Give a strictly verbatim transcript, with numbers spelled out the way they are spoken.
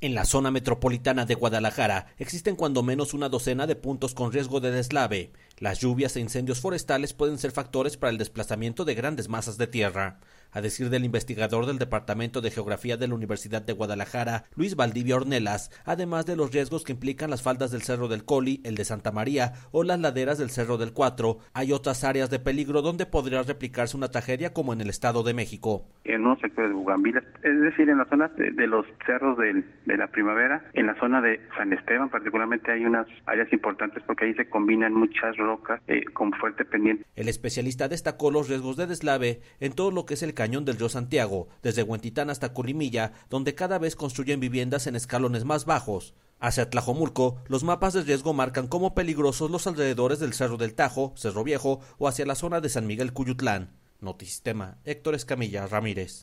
En la zona metropolitana de Guadalajara existen cuando menos una docena de puntos con riesgo de deslave. Las lluvias e incendios forestales pueden ser factores para el desplazamiento de grandes masas de tierra. A decir del investigador del Departamento de Geografía de la Universidad de Guadalajara, Luis Valdivia Ornelas, además de los riesgos que implican las faldas del Cerro del Coli, el de Santa María o las laderas del Cerro del Cuatro, hay otras áreas de peligro donde podría replicarse una tragedia como en el Estado de México. En unos sectores de Bugambilas, es decir, en la zona de, de los cerros del, de la Primavera, en la zona de San Esteban particularmente hay unas áreas importantes porque ahí se combinan muchas rocas eh, con fuerte pendiente. El especialista destacó los riesgos de deslave en todo lo que es el cañón del río Santiago, desde Huentitán hasta Colimilla, donde cada vez construyen viviendas en escalones más bajos. Hacia Tlajomulco, los mapas de riesgo marcan como peligrosos los alrededores del Cerro del Tajo, Cerro Viejo o hacia la zona de San Miguel Cuyutlán. Notisistema, Héctor Escamilla Ramírez.